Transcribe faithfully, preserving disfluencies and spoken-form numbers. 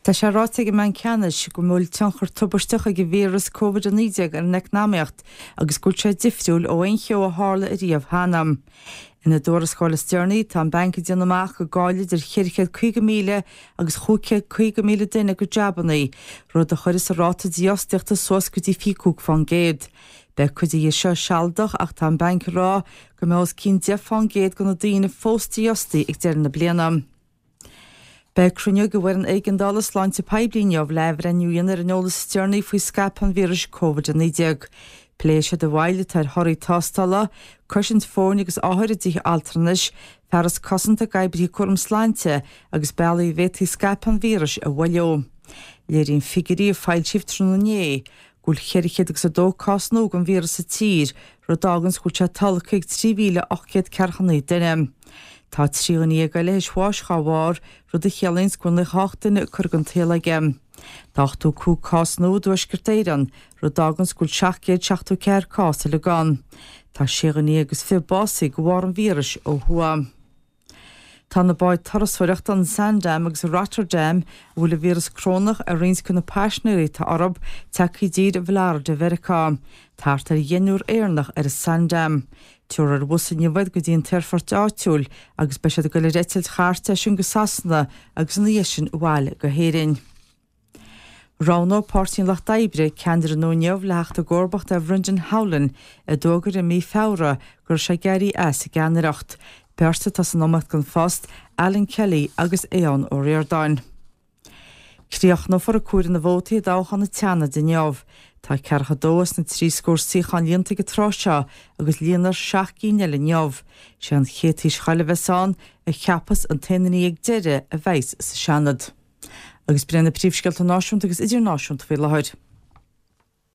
Tá sé ráte go man ceannis go múl tunchar tubairteach go vírus COVID nineteen ar necnáíocht agus go sé difriúil ó ein cheo a hála a riamh hanam. Ina dórascála stearnaí tá banca déanamach go gáile idir chiirchead chuige míle agus chúcead chuige míle duine go deabannaí, rud a chuir is a ráta díosteachta suas go dtí fiúcúg fan géad. Be chudí seo sealdach ach tá banca rá go mé cín de fan géad go na daoine fóstíostaí ag dear na blianam. Be crunne go bhfuir an éigeandála sláinte peblineamh lehar an nuíonar an nólas stearnaí faoi scapan vírus COVID nineteen. Pléise de bhaile tar thoirí tástála, cuisint fórne agus áthairití altranis, fearras cosanta gaibrí chum sláinte agus bealaí bhétaí scapan vírus a bhhaileo. Léirín figurí fáil sibh trúnané, gúil cheirichéad agus a dó cosnú an vírus a tír, ru dagans gúil se talcaig trí mhíle ochcéad cearchannaí duine. Tá tríoní go leis háis cháhár rud a chealains gon le hátainna chur an téla gem. Dachtú cú cásnú dúisgurtéiran ru dagans gúil seachcéad seachtú ceir cása le gan. Tá sianí agus fi básaí go bhhar an vírus ó thuam. Tá na báid tarasfuireacht an Sandam agus Rotterdam bhfuil a vírus crónach a rins chun na páisnéirí tá arab tací díad a bhláir de Vericá. Táart ar dhéanúr éarnach ar a Sandam. Tuair ar bhusa nniuhaid go dtíon teirfort áitiúil agus be siad go le réitiil cháirte sin go sasna agus na dhéisisin bháil go héirin. Ráno pártín lech daibre ceandir nó neamh lecht a gcóirbacht a bhrindin Howlan a dógur a mí fára gur sé geirí as a ganaracht. Persta tas an nómacht gan fast Alan Kelly agus éon ó Riordáin. Críoch nó for a cuair na bhótaí dáchan na teanna de neamh. Tá cearcha dóas na trí scór síchan líonta go tráseo agus líonar seach cíine le neamh. sé an chétaí schaile bheitán a cheappas an taanaí ag deire a bheits sa seanad. Agus brena príomhsceilt náisiúnta agus idirnáisiúnta bhí lehaid.